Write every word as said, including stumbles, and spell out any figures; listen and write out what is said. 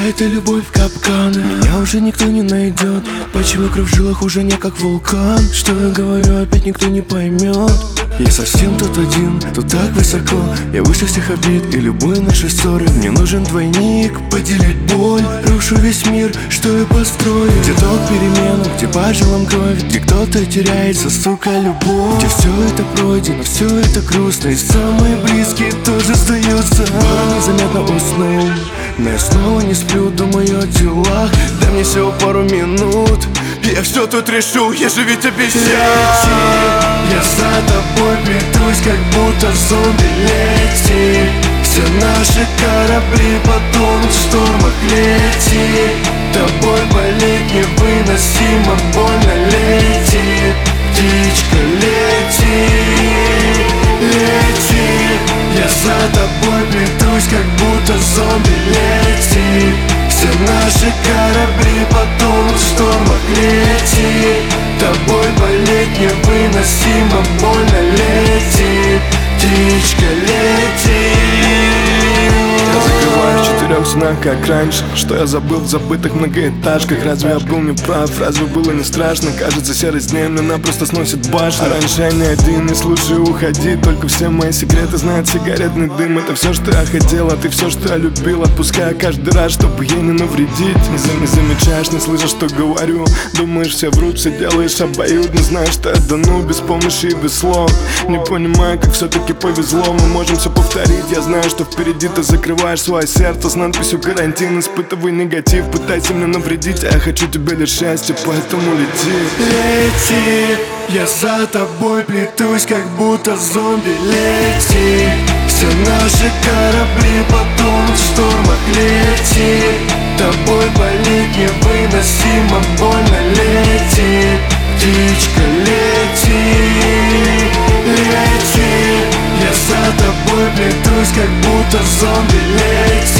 эта любовь капкан. Меня уже никто не найдет. Почему кровь в жилах уже не как вулкан? Что я говорю, опять никто не поймет. Я совсем тут один, тут так высоко. Я выше всех обид и любой нашей ссоры. Мне нужен двойник, поделить боль. Рушу весь мир, что я построю. Где ток перемен, где по жилам кровь, где кто-то теряется, сука, любовь. Где все это пройдено, все это грустно, и самые близкие тоже сдаются. Порой незаметно уснул, но я снова не сплю, думаю о делах. Дай мне всего пару минут, я все тут решу, я же ведь обещал. Лети, я за тобой плетусь, как будто зомби. Лети, все наши корабли потонут в штормах. Лети, тобой болеть невыносимо больно. Лети, птичка, лети, лети, я за тобой плетусь, как будто зомби. Лети, все наши корабли потонут в штормах. Лети, тобой болеть невыносимо больно. Лети, птичка, лети. Я закрываю в четырех снах, как раньше. Что я забыл в забытых многоэтажках? Разве я был неправ? Разве было не страшно? Кажется, серость дней мне просто сносит башню. А раньше я не один, не слушай, уходи. Только все мои секреты знает сигаретный дым. Это все, что я хотел, а ты все, что я любил. Отпускаю каждый раз, чтобы ей не навредить. Не, за, не замечаешь, не слышишь, что говорю. Думаешь, все врут, все делаешь обоюдно. Знаешь, что я дану без помощи и без слов. Не понимаю, как все-таки повезло. Мы можем все повторить. Я знаю, что впереди ты закрываешь свое сердце с надписью «Карантин». Испытывай негатив, пытайся мне навредить, а я хочу тебе лишь счастья, поэтому лети. Лети, я за тобой плетусь, как будто зомби. Лети, все наши корабли потонут в штормах. Лети, тобой болеть невыносимо больно. Лети, птичка, лети, лети, я за тобой плетусь, как будто зомби. Лети,